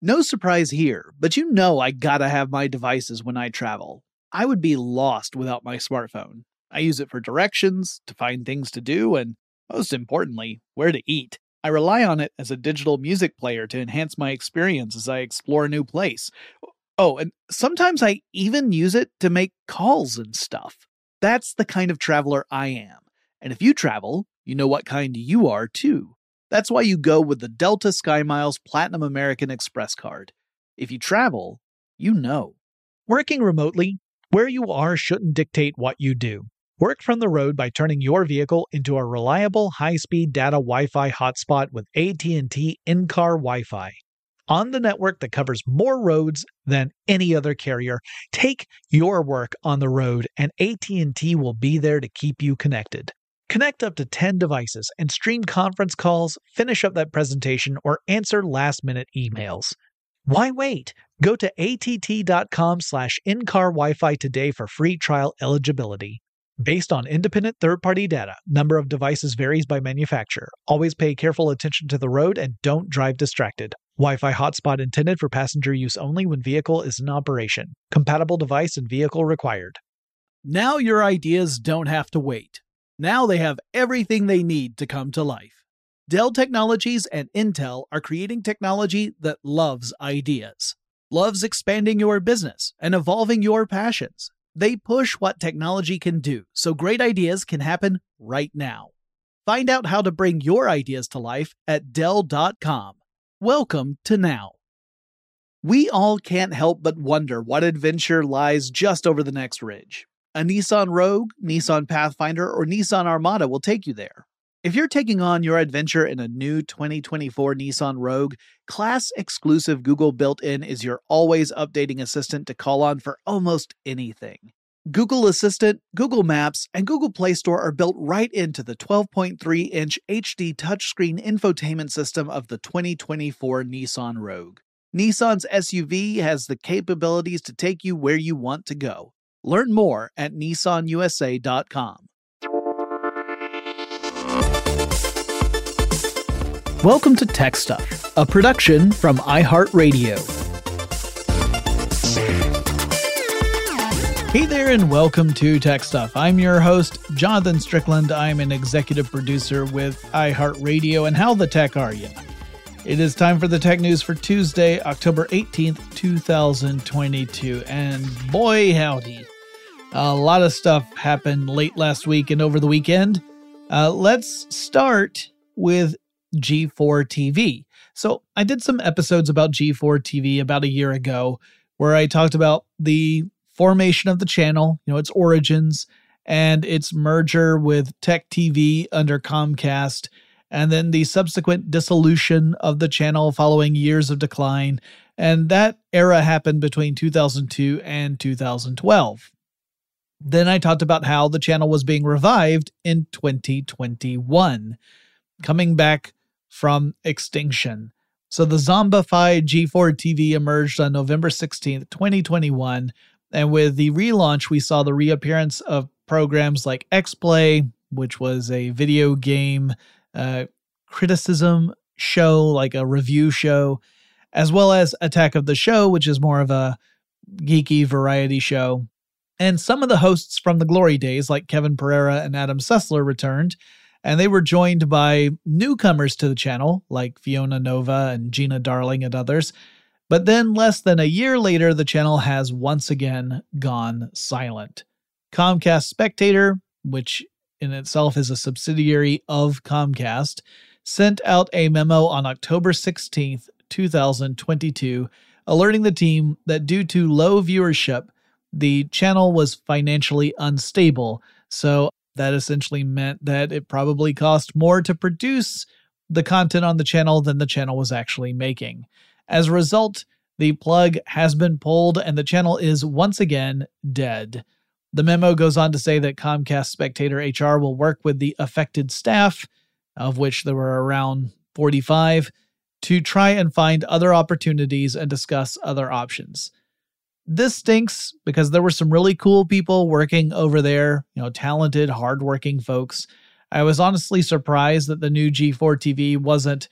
No surprise here, but you know I gotta have my devices when I travel. I would be lost without my smartphone. I use it for directions, to find things to do, and most importantly, where to eat. I rely on it as a digital music player to enhance my experience as I explore a new place. Oh, and sometimes I even use it to make calls and stuff. That's the kind of traveler I am. And if you travel, you know what kind you are too. That's why you go with the Delta SkyMiles Platinum American Express card. If you travel, you know. Working remotely, where you are shouldn't dictate what you do. Work from the road by turning your vehicle into a reliable high-speed data Wi-Fi hotspot with AT&T in-car Wi-Fi. On the network that covers more roads than any other carrier, take your work on the road and AT&T will be there to keep you connected. Connect up to 10 devices and stream conference calls, finish up that presentation, or answer last-minute emails. Why wait? Go to att.com/in-car Wi-Fi today for free trial eligibility. Based on independent third-party data, number of devices varies by manufacturer. Always pay careful attention to the road and don't drive distracted. Wi-Fi hotspot intended for passenger use only when vehicle is in operation. Compatible device and vehicle required. Now your ideas don't have to wait. Now they have everything they need to come to life. Dell Technologies and Intel are creating technology that loves ideas, loves expanding your business and evolving your passions. They push what technology can do, so great ideas can happen right now. Find out how to bring your ideas to life at Dell.com. Welcome to Now. We all can't help but wonder what adventure lies just over the next ridge. A Nissan Rogue, Nissan Pathfinder, or Nissan Armada will take you there. If you're taking on your adventure in a new 2024 Nissan Rogue, class-exclusive Google built-in is your always updating assistant to call on for almost anything. Google Assistant, Google Maps, and Google Play Store are built right into the 12.3-inch HD touchscreen infotainment system of the 2024 Nissan Rogue. Nissan's SUV has the capabilities to take you where you want to go. Learn more at nissanusa.com. Welcome to Tech Stuff, a production from iHeartRadio. Hey there and welcome to Tech Stuff. I'm your host, Jonathan Strickland. I'm an executive producer with iHeartRadio. And how the tech are you? It is time for the tech news for Tuesday, October 18th, 2022. And boy, howdy. A lot of stuff happened late last week and over the weekend. Let's start with G4 TV. So I did some episodes about G4 TV about a year ago where I talked about the formation of the channel, its origins, and its merger with Tech TV under Comcast, and then the subsequent dissolution of the channel following years of decline. And that era happened between 2002 and 2012. Then I talked about how the channel was being revived in 2021, coming back from extinction. So the zombified G4 TV emerged on November 16th, 2021, and with the relaunch, we saw the reappearance of programs like X-Play, which was a video game criticism show, like a review show, as well as Attack of the Show, which is more of a geeky variety show. And some of the hosts from the glory days, like Kevin Pereira and Adam Sessler, returned, and they were joined by newcomers to the channel, like Fiona Nova and Gina Darling and others. But then less than a year later, the channel has once again gone silent. Comcast Spectator, which in itself is a subsidiary of Comcast, sent out a memo on October 16th, 2022, alerting the team that due to low viewership, the channel was financially unstable. So that essentially meant that it probably cost more to produce the content on the channel than the channel was actually making. As a result, the plug has been pulled and the channel is once again dead. The memo goes on to say that Comcast Spectator HR will work with the affected staff, of which there were around 45, to try and find other opportunities and discuss other options. This stinks because there were some really cool people working over there, talented, hardworking folks. I was honestly surprised that the new G4 TV wasn't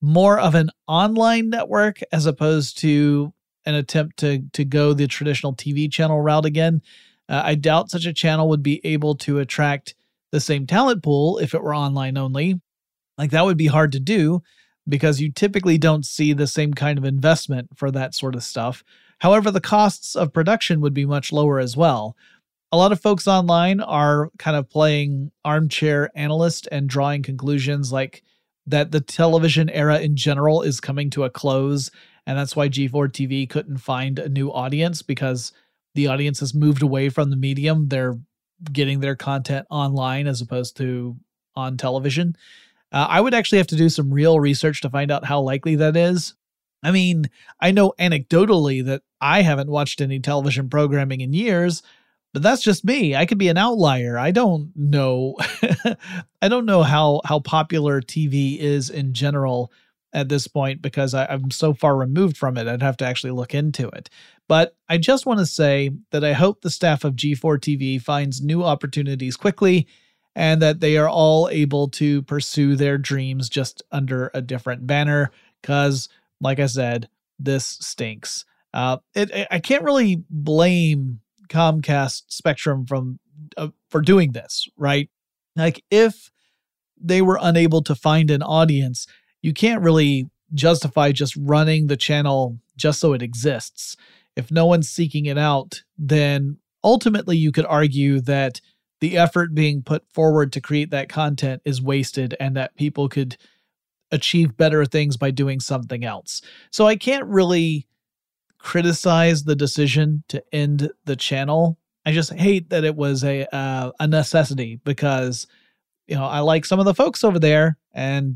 more of an online network as opposed to an attempt to go the traditional TV channel route again. I doubt such a channel would be able to attract the same talent pool if it were online only. Like, that would be hard to do because you typically don't see the same kind of investment for that sort of stuff. However, the costs of production would be much lower as well. A lot of folks online are kind of playing armchair analyst and drawing conclusions like that the television era in general is coming to a close, and that's why G4 TV couldn't find a new audience, because the audience has moved away from the medium. They're getting their content online as opposed to on television. I would actually have to do some real research to find out how likely that is. I mean, I know anecdotally that I haven't watched any television programming in years, but that's just me. I could be an outlier. I don't know. I don't know how popular TV is in general at this point because I'm so far removed from it. I'd have to actually look into it. But I just want to say that I hope the staff of G4 TV finds new opportunities quickly and that they are all able to pursue their dreams just under a different banner. Because, like I said, this stinks. I can't really blame Comcast Spectrum for doing this, right? Like, if they were unable to find an audience, you can't really justify just running the channel just so it exists. If no one's seeking it out, then ultimately you could argue that the effort being put forward to create that content is wasted and that people could achieve better things by doing something else. So I can't really criticize the decision to end the channel. I just hate that it was a necessity because, I like some of the folks over there, and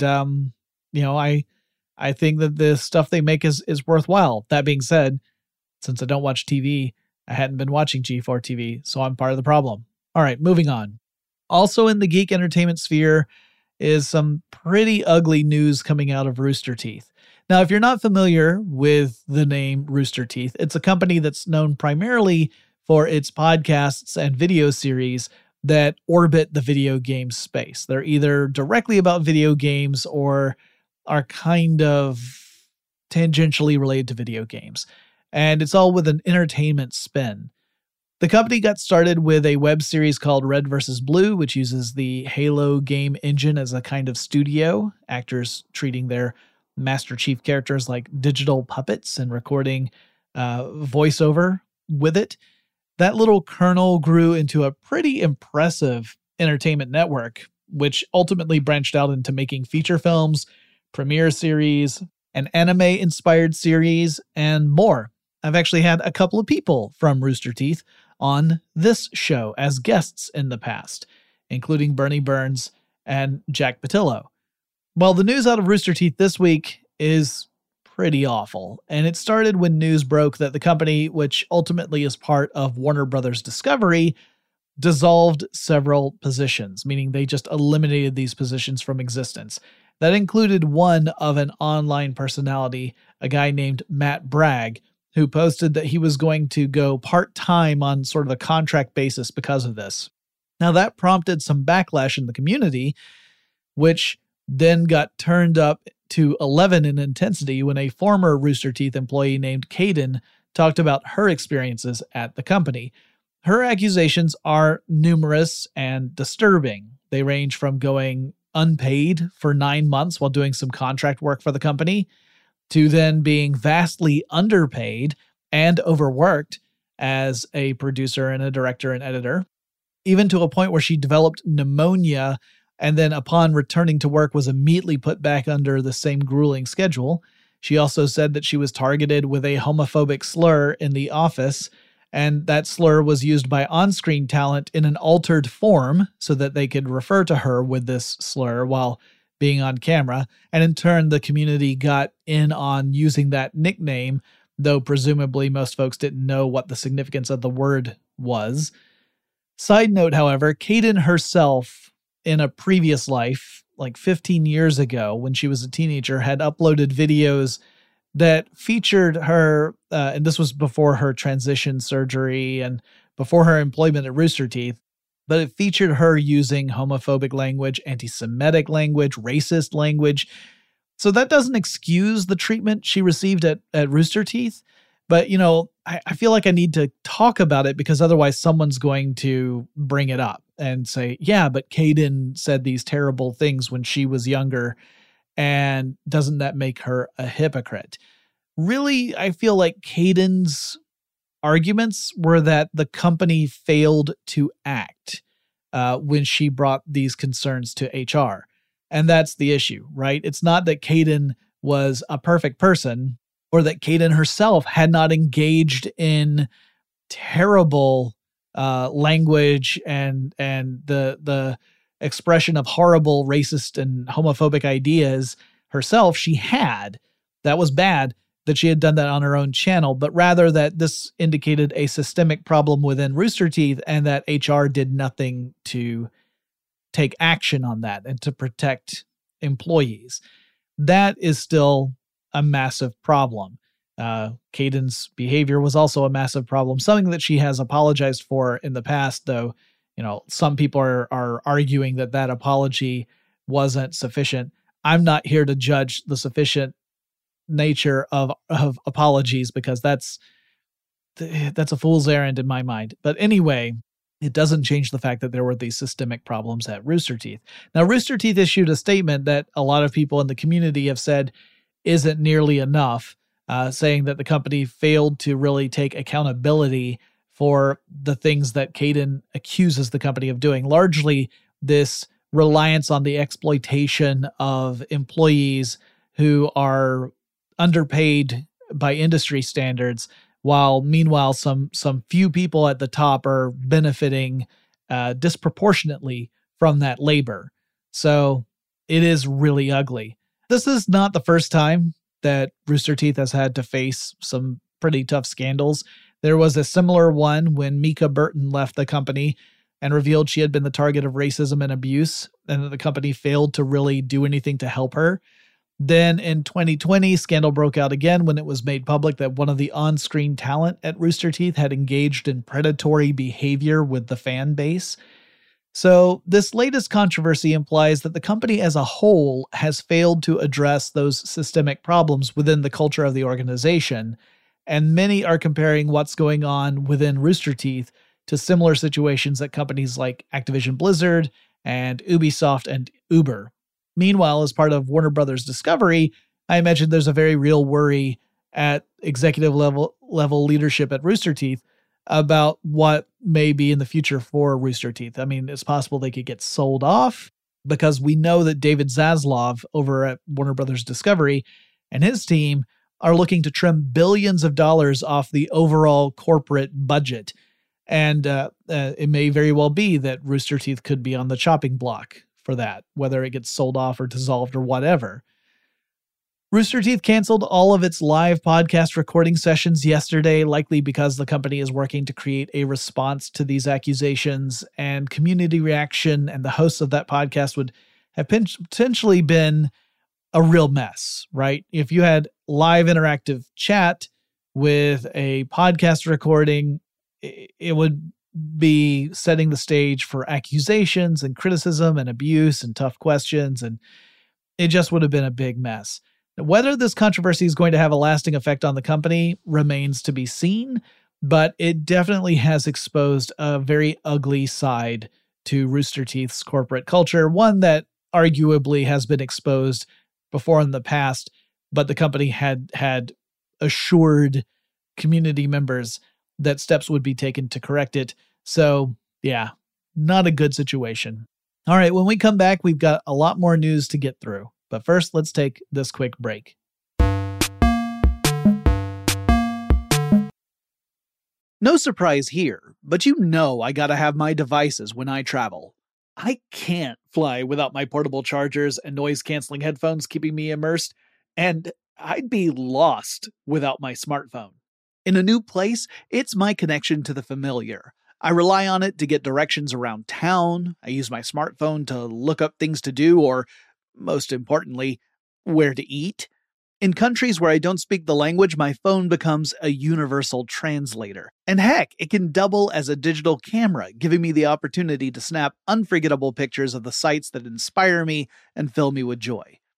I think that the stuff they make is worthwhile. That being said, since I don't watch TV, I hadn't been watching G4 TV, so I'm part of the problem. All right, moving on. Also in the geek entertainment sphere is some pretty ugly news coming out of Rooster Teeth. Now, if you're not familiar with the name Rooster Teeth, it's a company that's known primarily for its podcasts and video series that orbit the video game space. They're either directly about video games or are kind of tangentially related to video games. And it's all with an entertainment spin. The company got started with a web series called Red vs. Blue, which uses the Halo game engine as a kind of studio, actors treating their Master Chief characters like digital puppets and recording voiceover with it. That little kernel grew into a pretty impressive entertainment network, which ultimately branched out into making feature films, premiere series, an anime-inspired series, and more. I've actually had a couple of people from Rooster Teeth on this show as guests in the past, including Bernie Burns and Jack Patillo. Well, the news out of Rooster Teeth this week is pretty awful, and it started when news broke that the company, which ultimately is part of Warner Brothers Discovery, dissolved several positions, meaning they just eliminated these positions from existence. That included one of an online personality, a guy named Matt Bragg, who posted that he was going to go part-time on sort of a contract basis because of this. Now, that prompted some backlash in the community, which then got turned up to 11 in intensity when a former Rooster Teeth employee named Kaden talked about her experiences at the company. Her accusations are numerous and disturbing. They range from going unpaid for 9 months while doing some contract work for the company, to then being vastly underpaid and overworked as a producer and a director and editor, even to a point where she developed pneumonia and then upon returning to work was immediately put back under the same grueling schedule. She also said that she was targeted with a homophobic slur in the office, and that slur was used by on-screen talent in an altered form so that they could refer to her with this slur while being on camera, and in turn the community got in on using that nickname, though presumably most folks didn't know what the significance of the word was. Side note, however, Kaden herself, in a previous life, like 15 years ago when she was a teenager, had uploaded videos that featured her, and this was before her transition surgery and before her employment at Rooster Teeth, but it featured her using homophobic language, anti-Semitic language, racist language. So that doesn't excuse the treatment she received at Rooster Teeth. But, I feel like I need to talk about it because otherwise someone's going to bring it up and say, yeah, but Kayden said these terrible things when she was younger. And doesn't that make her a hypocrite? Really, I feel like Kayden's arguments were that the company failed to act when she brought these concerns to HR. And that's the issue, right? It's not that Kayden was a perfect person or that Kayden herself had not engaged in terrible language and the expression of horrible racist and homophobic ideas herself. She had. That was bad that she had done that on her own channel, but rather that this indicated a systemic problem within Rooster Teeth and that HR did nothing to take action on that and to protect employees. That is still a massive problem. Kayden's behavior was also a massive problem, something that she has apologized for in the past, though, some people are arguing that apology wasn't sufficient. I'm not here to judge the sufficient nature of apologies because that's a fool's errand in my mind. But anyway, it doesn't change the fact that there were these systemic problems at Rooster Teeth. Now, Rooster Teeth issued a statement that a lot of people in the community have said isn't nearly enough, saying that the company failed to really take accountability for the things that Kayden accuses the company of doing. Largely, this reliance on the exploitation of employees who are underpaid by industry standards, while meanwhile some few people at the top are benefiting disproportionately from that labor. So it is really ugly. This is not the first time that Rooster Teeth has had to face some pretty tough scandals. There was a similar one when Mika Burton left the company and revealed she had been the target of racism and abuse, and that the company failed to really do anything to help her. Then in 2020, scandal broke out again when it was made public that one of the on-screen talent at Rooster Teeth had engaged in predatory behavior with the fan base. So this latest controversy implies that the company as a whole has failed to address those systemic problems within the culture of the organization, and many are comparing what's going on within Rooster Teeth to similar situations at companies like Activision Blizzard and Ubisoft and Uber. Meanwhile, as part of Warner Brothers Discovery, I imagine there's a very real worry at executive level leadership at Rooster Teeth about what may be in the future for Rooster Teeth. I mean, it's possible they could get sold off because we know that David Zaslav over at Warner Brothers Discovery and his team are looking to trim billions of dollars off the overall corporate budget. And it may very well be that Rooster Teeth could be on the chopping block for that, whether it gets sold off or dissolved or whatever. Rooster Teeth canceled all of its live podcast recording sessions yesterday, likely because the company is working to create a response to these accusations, and community reaction and the hosts of that podcast would have potentially been a real mess, right? If you had live interactive chat with a podcast recording, it would be setting the stage for accusations and criticism and abuse and tough questions, and it just would have been a big mess. Whether this controversy is going to have a lasting effect on the company remains to be seen, but it definitely has exposed a very ugly side to Rooster Teeth's corporate culture, one that arguably has been exposed before in the past, but the company had assured community members that steps would be taken to correct it. So, yeah, not a good situation. All right, when we come back, we've got a lot more news to get through. But first, let's take this quick break. No surprise here, but you know I gotta have my devices when I travel. I can't fly without my portable chargers and noise-canceling headphones keeping me immersed, and I'd be lost without my smartphone. In a new place, it's my connection to the familiar. I rely on it to get directions around town, I use my smartphone to look up things to do, or, most importantly, where to eat. In countries where I don't speak the language, my phone becomes a universal translator. And heck, it can double as a digital camera, giving me the opportunity to snap unforgettable pictures of the sights that inspire me and fill me with joy.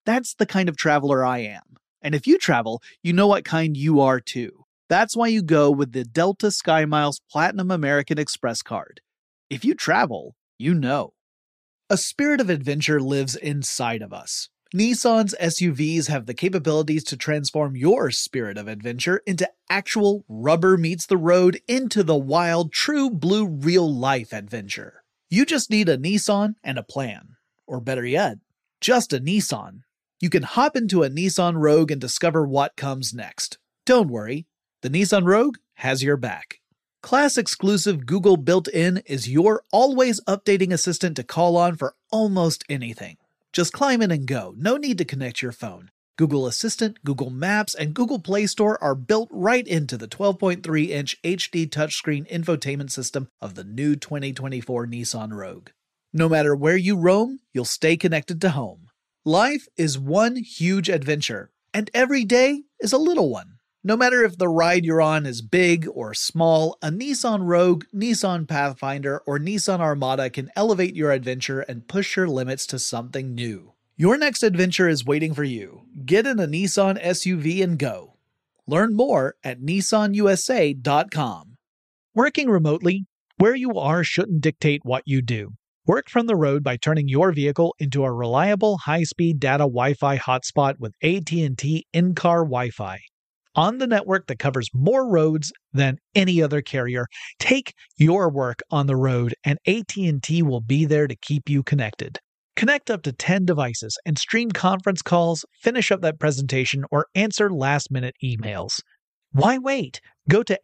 That's the kind of traveler I am. And if you travel, you know what kind you are too. That's why you go with the Delta SkyMiles Platinum American Express card. If you travel, you know. A spirit of adventure lives inside of us. Nissan's SUVs have the capabilities to transform your spirit of adventure into actual rubber meets the road into the wild, true blue real-life adventure. You just need a Nissan and a plan. Or better yet, just a Nissan. You can hop into a Nissan Rogue and discover what comes next. Don't worry, the Nissan Rogue has your back. Class-exclusive Google built-in is your always-updating assistant to call on for almost anything. Just climb in and go. No need to connect your phone. Google Assistant, Google Maps, and Google Play Store are built right into the 12.3-inch HD touchscreen infotainment system of the new 2024 Nissan Rogue. No matter where you roam, you'll stay connected to home. Life is one huge adventure, and every day is a little one. No matter if the ride you're on is big or small, a Nissan Rogue, Nissan Pathfinder, or Nissan Armada can elevate your adventure and push your limits to something new. Your next adventure is waiting for you. Get in a Nissan SUV and go. Learn more at nissanusa.com. Working remotely, where you are shouldn't dictate what you do. Work from the road by turning your vehicle into a reliable high-speed data Wi-Fi hotspot with AT&T in-car Wi-Fi. On the network that covers more roads than any other carrier, take your work on the road and AT&T will be there to keep you connected. Connect up to 10 devices and stream conference calls, finish up that presentation, or answer last-minute emails. Why wait? Go to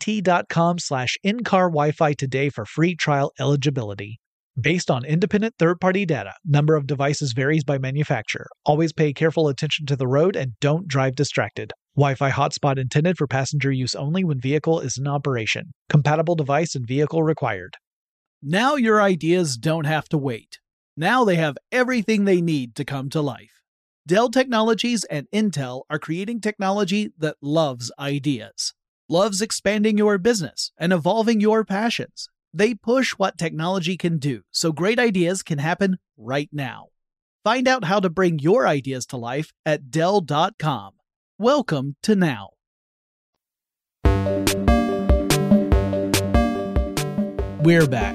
att.com/in-car Wi-Fi today for free trial eligibility. Based on independent third-party data, number of devices varies by manufacturer. Always pay careful attention to the road and don't drive distracted. Wi-Fi hotspot intended for passenger use only when vehicle is in operation. Compatible device and vehicle required. Now your ideas don't have to wait. Now they have everything they need to come to life. Dell Technologies and Intel are creating technology that loves ideas, loves expanding your business and evolving your passions. They push what technology can do, so great ideas can happen right now. Find out how to bring your ideas to life at Dell.com. Welcome to Now. We're back.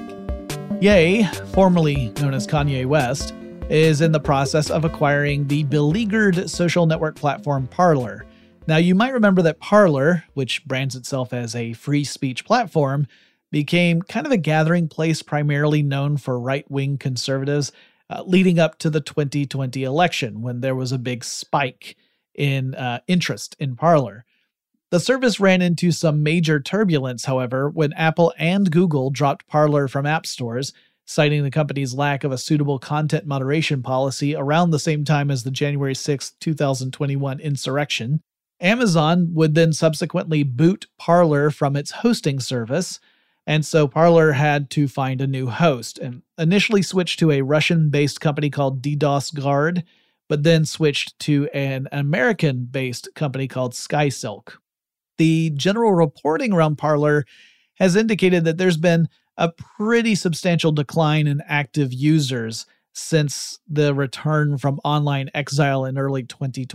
Ye, formerly known as Kanye West, is in the process of acquiring the beleaguered social network platform Parler. Now, you might remember that Parler, which brands itself as a free speech platform, became kind of a gathering place primarily known for right-wing conservatives leading up to the 2020 election when there was a big spike in interest in Parler. The service ran into some major turbulence, however, when Apple and Google dropped Parler from app stores, citing the company's lack of a suitable content moderation policy around the same time as the January 6, 2021 insurrection. Amazon would then subsequently boot Parler from its hosting service, and so Parler had to find a new host and initially switched to a Russian-based company called DDoS Guard, but then switched to an American-based company called SkySilk. The general reporting around Parler has indicated that there's been a pretty substantial decline in active users since the return from online exile in early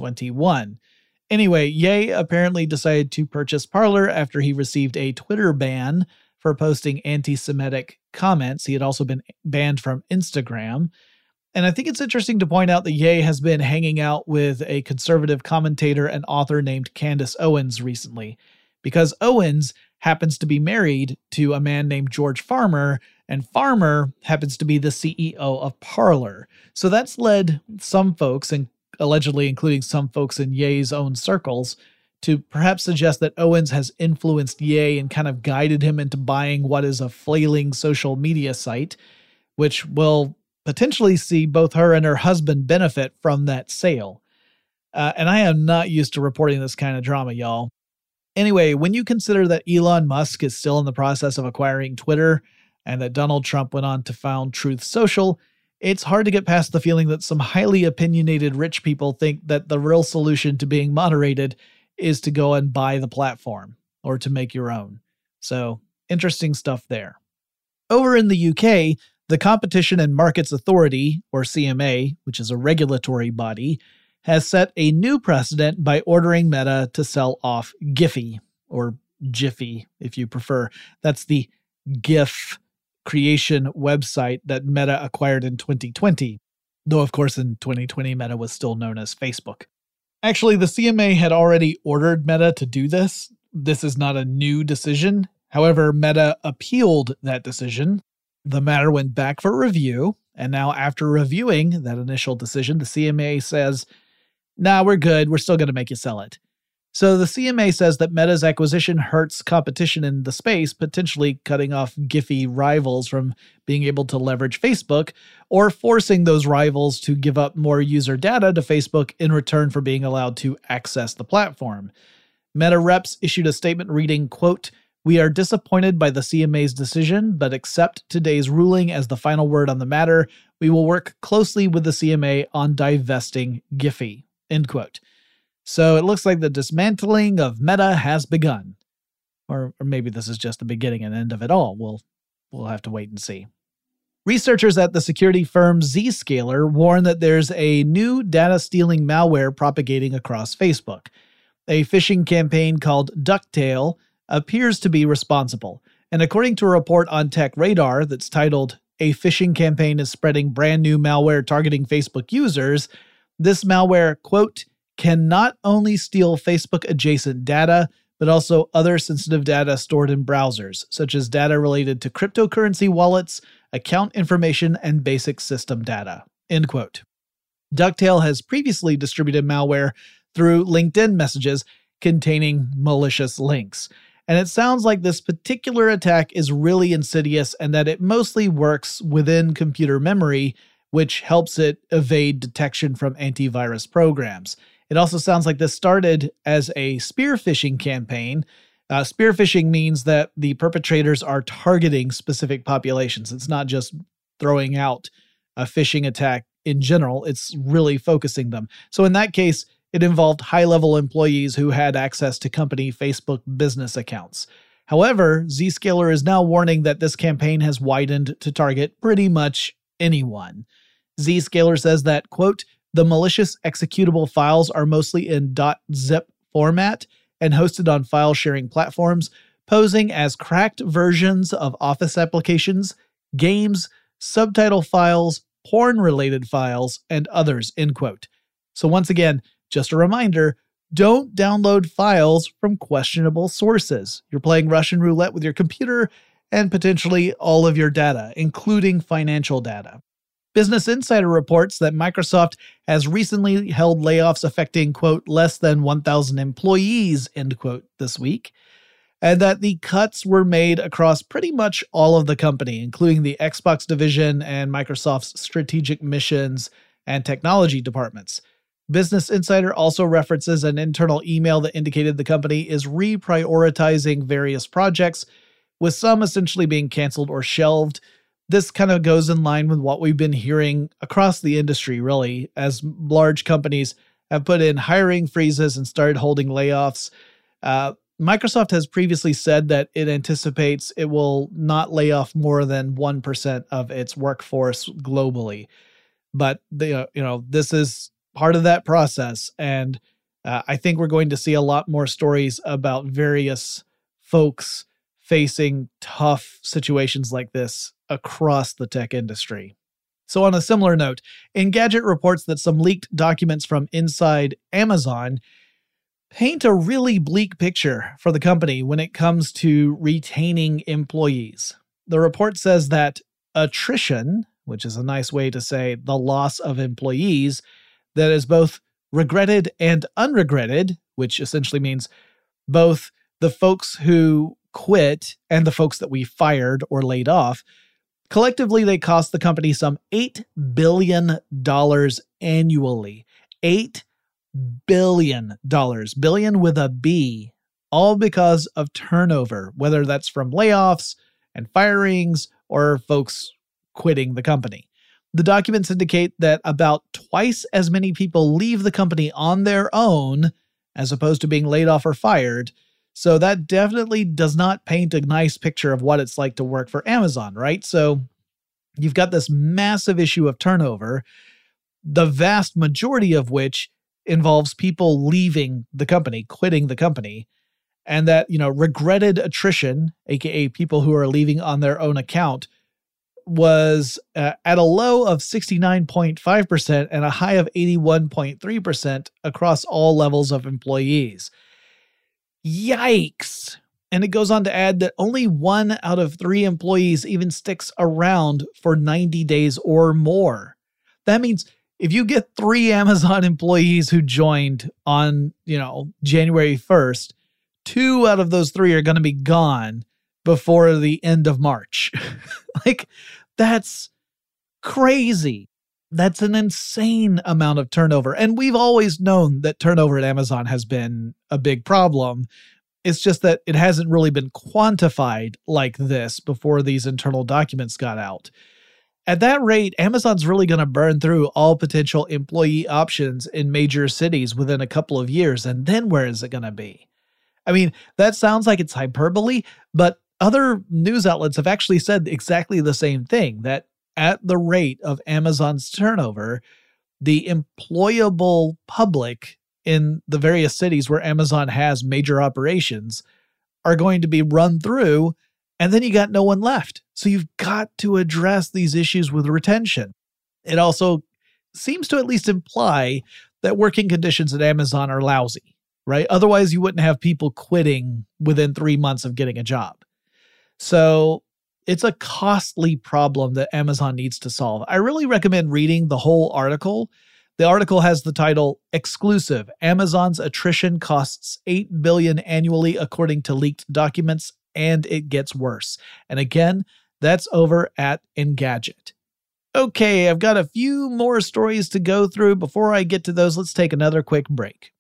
2021. Anyway, Ye apparently decided to purchase Parler after he received a Twitter ban for posting anti-Semitic comments. He had also been banned from Instagram. And I think it's interesting to point out that Ye has been hanging out with a conservative commentator and author named Candace Owens recently, because Owens happens to be married to a man named George Farmer, and Farmer happens to be the CEO of Parler. So that's led some folks, and allegedly including some folks in Ye's own circles, to perhaps suggest that Owens has influenced Ye and kind of guided him into buying what is a flailing social media site, which will potentially see both her and her husband benefit from that sale. And I am not used to reporting this kind of drama, y'all. Anyway, when you consider that Elon Musk is still in the process of acquiring Twitter and that Donald Trump went on to found Truth Social, it's hard to get past the feeling that some highly opinionated rich people think that the real solution to being moderated is to go and buy the platform or to make your own. So, interesting stuff there. Over in the UK, the Competition and Markets Authority, or CMA, which is a regulatory body, has set a new precedent by ordering Meta to sell off Giphy, or Jiffy, if you prefer. That's the GIF creation website that Meta acquired in 2020, though of course in 2020 Meta was still known as Facebook. Actually, the CMA had already ordered Meta to do this. This is not a new decision. However, Meta appealed that decision. The matter went back for review, and now after reviewing that initial decision, the CMA says, nah, we're good, we're still going to make you sell it. So the CMA says that Meta's acquisition hurts competition in the space, potentially cutting off Giphy rivals from being able to leverage Facebook, or forcing those rivals to give up more user data to Facebook in return for being allowed to access the platform. Meta reps issued a statement reading, quote, "We are disappointed by the CMA's decision, but accept today's ruling as the final word on the matter. We will work closely with the CMA on divesting Giphy," end quote. So it looks like the dismantling of Meta has begun. Or maybe this is just the beginning and end of it all. We'll have to wait and see. Researchers at the security firm Zscaler warn that there's a new data stealing malware propagating across Facebook. A phishing campaign called Ducktail appears to be responsible. And according to a report on TechRadar that's titled, "A Phishing Campaign is Spreading Brand New Malware Targeting Facebook Users," this malware, quote, "can not only steal Facebook-adjacent data, but also other sensitive data stored in browsers, such as data related to cryptocurrency wallets, account information, and basic system data," end quote. Ducktail has previously distributed malware through LinkedIn messages containing malicious links. And it sounds like this particular attack is really insidious and that it mostly works within computer memory, which helps it evade detection from antivirus programs. It also sounds like this started as a spear phishing campaign. Spear phishing means that the perpetrators are targeting specific populations. It's not just throwing out a phishing attack in general, it's really focusing them. So in that case, it involved high-level employees who had access to company Facebook business accounts. However, Zscaler is now warning that this campaign has widened to target pretty much anyone. Zscaler says that, quote, "The malicious executable files are mostly in .zip format and hosted on file-sharing platforms, posing as cracked versions of Office applications, games, subtitle files, porn-related files, and others," end quote. So once again, just a reminder, don't download files from questionable sources. You're playing Russian roulette with your computer and potentially all of your data, including financial data. Business Insider reports that Microsoft has recently held layoffs affecting, quote, "less than 1,000 employees," end quote, this week, and that the cuts were made across pretty much all of the company, including the Xbox division and Microsoft's strategic missions and technology departments. Business Insider also references an internal email that indicated the company is reprioritizing various projects, with some essentially being canceled or shelved. This kind of goes in line with what we've been hearing across the industry, really, as large companies have put in hiring freezes and started holding layoffs. Microsoft has previously said that it anticipates it will not lay off more than 1% of its workforce globally. But this is part of that process, and I think we're going to see a lot more stories about various folks facing tough situations like this across the tech industry. So on a similar note, Engadget reports that some leaked documents from inside Amazon paint a really bleak picture for the company when it comes to retaining employees. The report says that attrition, which is a nice way to say the loss of employees, that is both regretted and unregretted, which essentially means both the folks who quit and the folks that we fired or laid off, collectively they cost the company some $8 billion annually. $8 billion. Billion with a B. All because of turnover, whether that's from layoffs and firings or folks quitting the company. The documents indicate that about twice as many people leave the company on their own as opposed to being laid off or fired. So that definitely does not paint a nice picture of what it's like to work for Amazon, right? So you've got this massive issue of turnover, the vast majority of which involves people leaving the company, quitting the company, and that, regretted attrition, aka people who are leaving on their own account, was at a low of 69.5% and a high of 81.3% across all levels of employees. Yikes. And it goes on to add that only 1 out of 3 employees even sticks around for 90 days or more. That means if you get 3 Amazon employees who joined on, January 1st, 2 out of those 3 are going to be gone before the end of March. That's crazy. That's an insane amount of turnover. And we've always known that turnover at Amazon has been a big problem. It's just that it hasn't really been quantified like this before these internal documents got out. At that rate, Amazon's really going to burn through all potential employee options in major cities within a couple of years. And then where is it going to be? I mean, that sounds like it's hyperbole, but other news outlets have actually said exactly the same thing, that at the rate of Amazon's turnover, the employable public in the various cities where Amazon has major operations are going to be run through, and then you got no one left. So you've got to address these issues with retention. It also seems to at least imply that working conditions at Amazon are lousy, right? Otherwise, you wouldn't have people quitting within 3 months of getting a job. So it's a costly problem that Amazon needs to solve. I really recommend reading the whole article. The article has the title, Exclusive, Amazon's Attrition Costs $8 billion Annually According to Leaked Documents, and It Gets Worse. And again, that's over at Engadget. Okay, I've got a few more stories to go through. Before I get to those, let's take another quick break.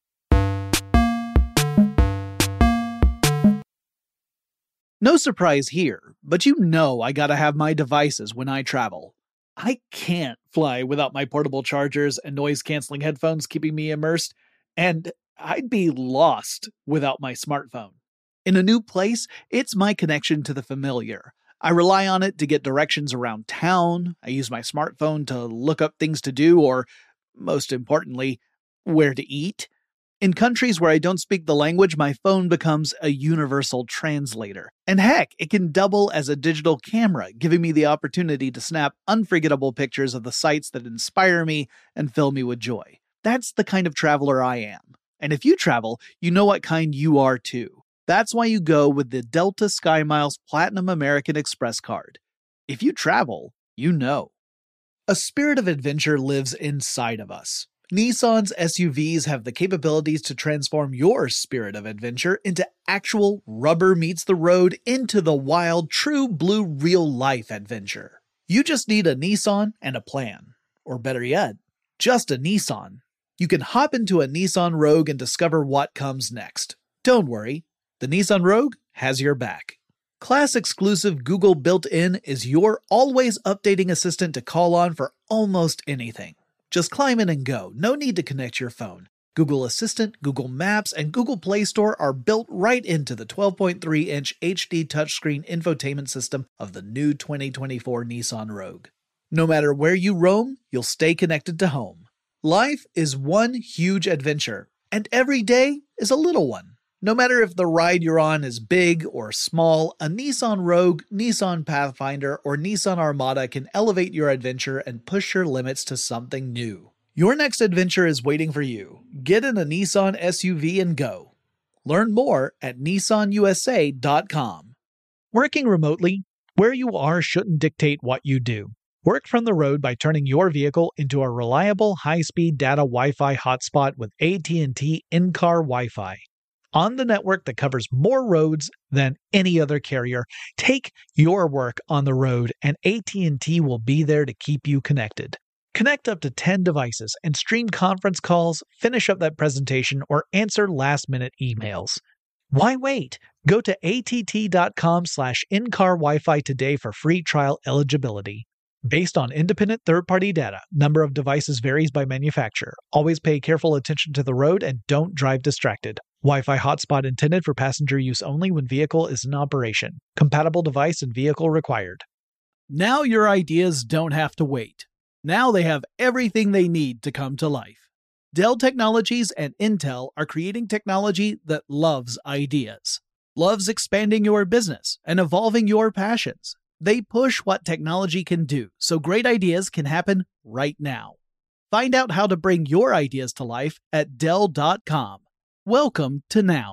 No surprise here, but I gotta have my devices when I travel. I can't fly without my portable chargers and noise-canceling headphones keeping me immersed, and I'd be lost without my smartphone. In a new place, it's my connection to the familiar. I rely on it to get directions around town, I use my smartphone to look up things to do, or, most importantly, where to eat. In countries where I don't speak the language, my phone becomes a universal translator. And heck, it can double as a digital camera, giving me the opportunity to snap unforgettable pictures of the sights that inspire me and fill me with joy. That's the kind of traveler I am. And if you travel, you know what kind you are too. That's why you go with the Delta SkyMiles Platinum American Express card. If you travel, you know. A spirit of adventure lives inside of us. Nissan's SUVs have the capabilities to transform your spirit of adventure into actual rubber meets the road, into the wild, true blue real-life adventure. You just need a Nissan and a plan. Or better yet, just a Nissan. You can hop into a Nissan Rogue and discover what comes next. Don't worry, the Nissan Rogue has your back. Class-exclusive Google built-in is your always updating assistant to call on for almost anything. Just climb in and go. No need to connect your phone. Google Assistant, Google Maps, and Google Play Store are built right into the 12.3-inch HD touchscreen infotainment system of the new 2024 Nissan Rogue. No matter where you roam, you'll stay connected to home. Life is one huge adventure, and every day is a little one. No matter if the ride you're on is big or small, a Nissan Rogue, Nissan Pathfinder, or Nissan Armada can elevate your adventure and push your limits to something new. Your next adventure is waiting for you. Get in a Nissan SUV and go. Learn more at nissanusa.com. Working remotely, where you are shouldn't dictate what you do. Work from the road by turning your vehicle into a reliable high-speed data Wi-Fi hotspot with AT&T in-car Wi-Fi. On the network that covers more roads than any other carrier, take your work on the road and AT&T will be there to keep you connected. Connect up to 10 devices and stream conference calls, finish up that presentation, or answer last-minute emails. Why wait? Go to att.com/in-car Wi-Fi today for free trial eligibility. Based on independent third-party data, number of devices varies by manufacturer. Always pay careful attention to the road and don't drive distracted. Wi-Fi hotspot intended for passenger use only when vehicle is in operation. Compatible device and vehicle required. Now your ideas don't have to wait. Now they have everything they need to come to life. Dell Technologies and Intel are creating technology that loves ideas, loves expanding your business and evolving your passions. They push what technology can do, so great ideas can happen right now. Find out how to bring your ideas to life at Dell.com. Welcome to Now.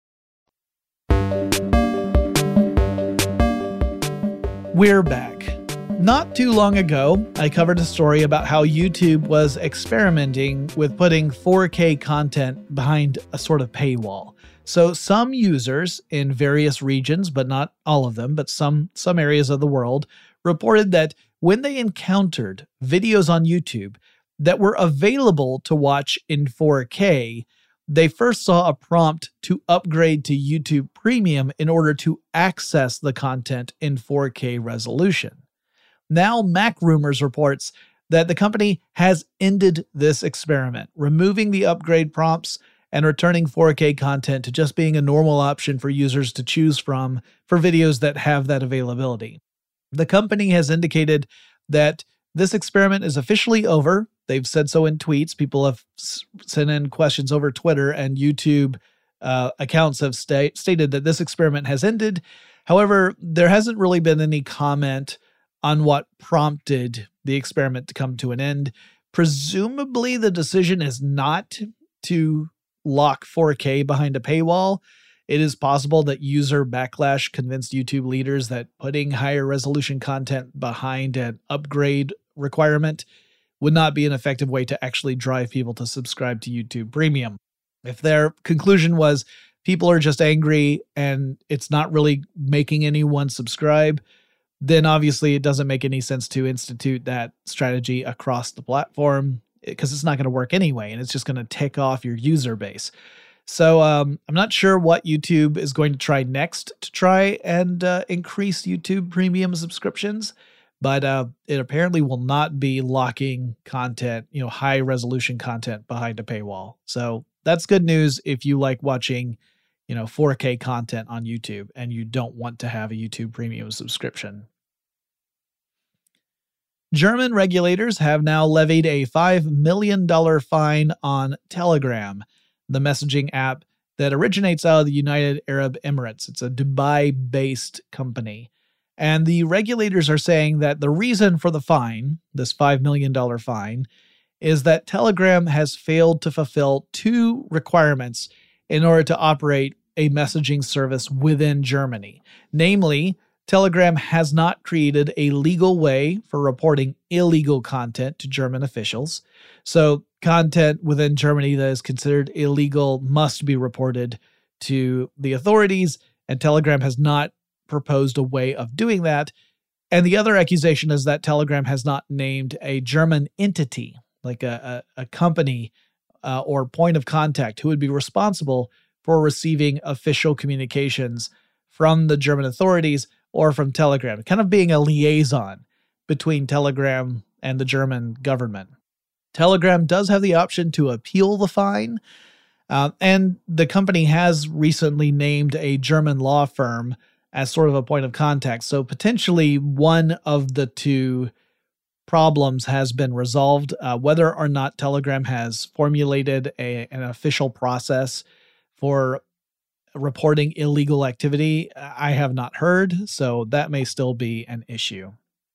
We're back. Not too long ago, I covered a story about how YouTube was experimenting with putting 4K content behind a sort of paywall. So some users in various regions, but not all of them, but some areas of the world, reported that when they encountered videos on YouTube that were available to watch in 4K, they first saw a prompt to upgrade to YouTube Premium in order to access the content in 4K resolution. Now, MacRumors reports that the company has ended this experiment, removing the upgrade prompts and returning 4K content to just being a normal option for users to choose from for videos that have that availability. The company has indicated that this experiment is officially over. They've said so in tweets. People have sent in questions over Twitter, and YouTube accounts have stated that this experiment has ended. However, there hasn't really been any comment on what prompted the experiment to come to an end. Presumably, the decision is not to lock 4K behind a paywall. It is possible that user backlash convinced YouTube leaders that putting higher resolution content behind an upgrade requirement would not be an effective way to actually drive people to subscribe to YouTube Premium. If their conclusion was people are just angry and it's not really making anyone subscribe, then obviously it doesn't make any sense to institute that strategy across the platform because it's not going to work anyway, and it's just going to tick off your user base. So I'm not sure what YouTube is going to try next to try and increase YouTube Premium subscriptions, but it apparently will not be locking content, high resolution content behind a paywall. So that's good news if you like watching 4K content on YouTube and you don't want to have a YouTube Premium subscription. German regulators have now levied a $5 million fine on Telegram, the messaging app that originates out of the United Arab Emirates. It's a Dubai-based company. And the regulators are saying that the reason for the fine, this $5 million fine, is that Telegram has failed to fulfill two requirements in order to operate a messaging service within Germany. Namely, Telegram has not created a legal way for reporting illegal content to German officials. So content within Germany that is considered illegal must be reported to the authorities, and Telegram has not proposed a way of doing that. And the other accusation is that Telegram has not named a German entity, like a company or point of contact who would be responsible for receiving official communications from the German authorities or from Telegram, kind of being a liaison between Telegram and the German government. Telegram does have the option to appeal the fine, and the company has recently named a German law firm as sort of a point of contact. So potentially one of the two problems has been resolved. Whether or not Telegram has formulated an official process for reporting illegal activity, I have not heard, so that may still be an issue.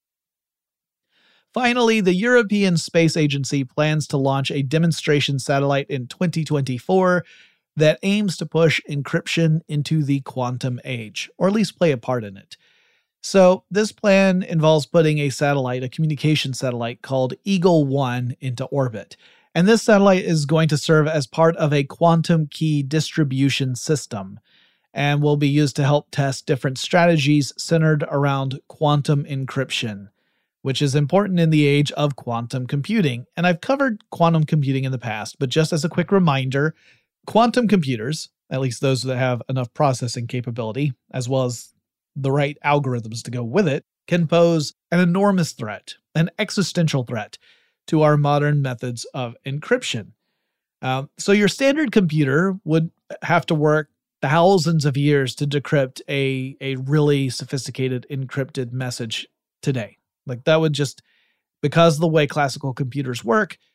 Finally, the European Space Agency plans to launch a demonstration satellite in 2024 that aims to push encryption into the quantum age, or at least play a part in it. So this plan involves putting a communication satellite called Eagle-1 into orbit. And this satellite is going to serve as part of a quantum key distribution system and will be used to help test different strategies centered around quantum encryption, which is important in the age of quantum computing. And I've covered quantum computing in the past, but just as a quick reminder, quantum computers, at least those that have enough processing capability, as well as the right algorithms to go with it, can pose an enormous threat, an existential threat to our modern methods of encryption. So your standard computer would have to work thousands of years to decrypt a really sophisticated encrypted message today. Like that would just, because of the way classical computers work,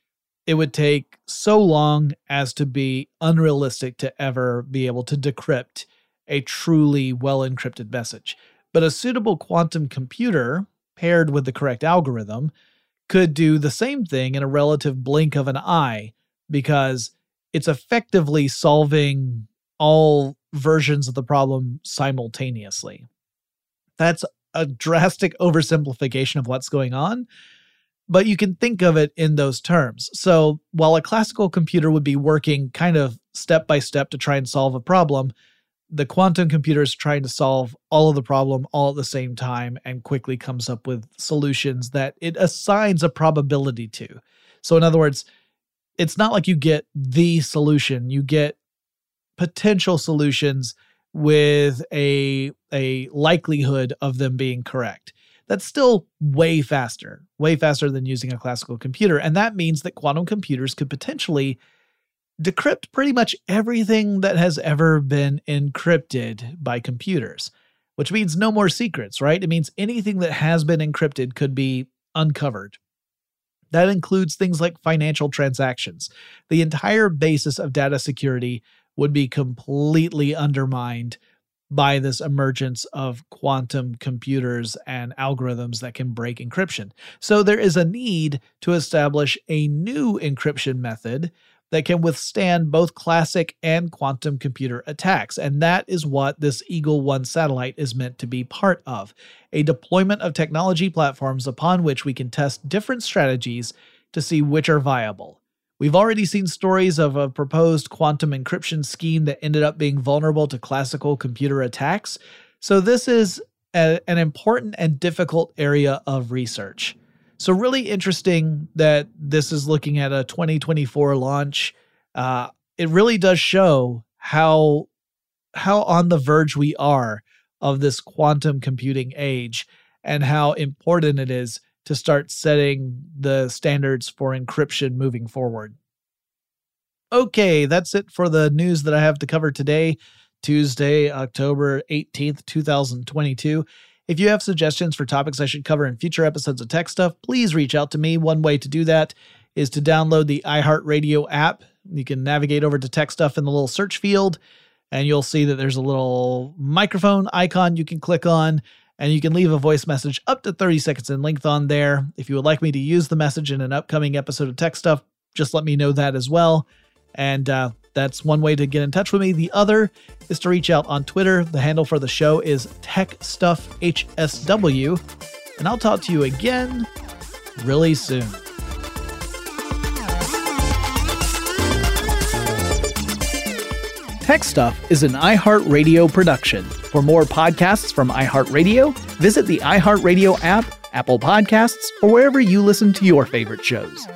it would take so long as to be unrealistic to ever be able to decrypt a truly well-encrypted message. But a suitable quantum computer, paired with the correct algorithm, could do the same thing in a relative blink of an eye, because it's effectively solving all versions of the problem simultaneously. That's a drastic oversimplification of what's going on, but you can think of it in those terms. So while a classical computer would be working kind of step by step to try and solve a problem, the quantum computer is trying to solve all of the problem all at the same time and quickly comes up with solutions that it assigns a probability to. So in other words, it's not like you get the solution. You get potential solutions with a likelihood of them being correct. That's still way faster than using a classical computer. And that means that quantum computers could potentially decrypt pretty much everything that has ever been encrypted by computers, which means no more secrets, right? It means anything that has been encrypted could be uncovered. That includes things like financial transactions. The entire basis of data security would be completely undermined by this emergence of quantum computers and algorithms that can break encryption. So there is a need to establish a new encryption method that can withstand both classic and quantum computer attacks. And that is what this Eagle 1 satellite is meant to be part of, a deployment of technology platforms upon which we can test different strategies to see which are viable. We've already seen stories of a proposed quantum encryption scheme that ended up being vulnerable to classical computer attacks. So this is an important and difficult area of research. So really interesting that this is looking at a 2024 launch. It really does show how on the verge we are of this quantum computing age and how important it is to start setting the standards for encryption moving forward. Okay, that's it for the news that I have to cover today, Tuesday, October 18th, 2022. If you have suggestions for topics I should cover in future episodes of Tech Stuff, please reach out to me. One way to do that is to download the iHeartRadio app. You can navigate over to Tech Stuff in the little search field, and you'll see that there's a little microphone icon you can click on, and you can leave a voice message up to 30 seconds in length on there. If you would like me to use the message in an upcoming episode of Tech Stuff, just let me know that as well. And that's one way to get in touch with me. The other is to reach out on Twitter. The handle for the show is TechStuffHSW. And I'll talk to you again really soon. Tech Stuff is an iHeartRadio production. For more podcasts from iHeartRadio, visit the iHeartRadio app, Apple Podcasts, or wherever you listen to your favorite shows.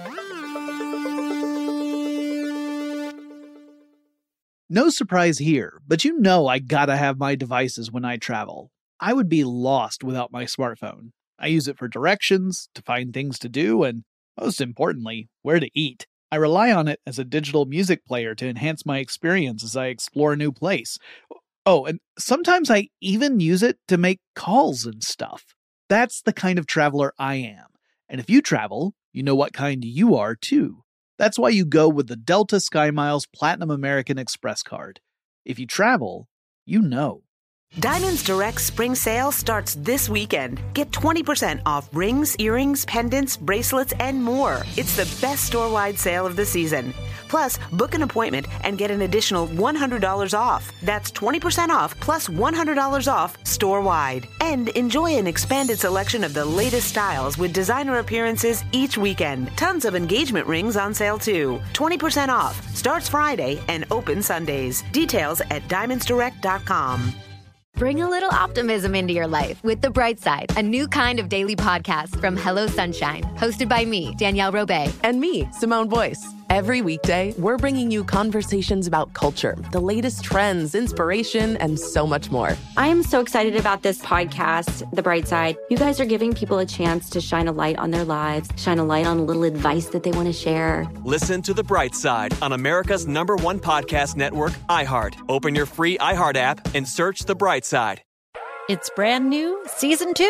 No surprise here, but you know I gotta have my devices when I travel. I would be lost without my smartphone. I use it for directions, to find things to do, and most importantly, where to eat. I rely on it as a digital music player to enhance my experience as I explore a new place. Oh, and sometimes I even use it to make calls and stuff. That's the kind of traveler I am. And if you travel, you know what kind you are too. That's why you go with the Delta SkyMiles Platinum American Express card. If you travel, you know. Diamonds Direct Spring Sale starts this weekend. Get 20% off rings, earrings, pendants, bracelets, and more. It's the best store-wide sale of the season. Plus, book an appointment and get an additional $100 off. That's 20% off plus $100 off store-wide. And enjoy an expanded selection of the latest styles with designer appearances each weekend. Tons of engagement rings on sale too. 20% off. Starts Friday and open Sundays. Details at diamondsdirect.com. Bring a little optimism into your life with The Bright Side, a new kind of daily podcast from Hello Sunshine, hosted by me, Danielle Robay. And me, Simone Boyce. Every weekday, we're bringing you conversations about culture, the latest trends, inspiration, and so much more. I am so excited about this podcast, The Bright Side. You guys are giving people a chance to shine a light on their lives, shine a light on a little advice that they want to share. Listen to The Bright Side on America's #1 podcast network, iHeart. Open your free iHeart app and search The Bright Side. It's brand new, Season 2.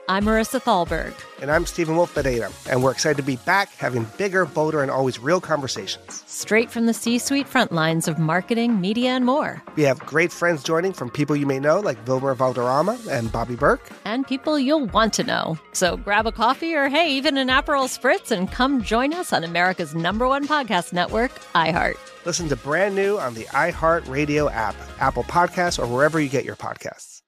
I'm Marissa Thalberg. And I'm Stephen Wolf Bedeta, and we're excited to be back having bigger, bolder, and always real conversations. Straight from the C-suite front lines of marketing, media, and more. We have great friends joining from people you may know, like Wilmer Valderrama and Bobby Burke. And people you'll want to know. So grab a coffee or, hey, even an Aperol Spritz and come join us on America's #1 podcast network, iHeart. Listen to Brand New on the iHeart Radio app, Apple Podcasts, or wherever you get your podcasts.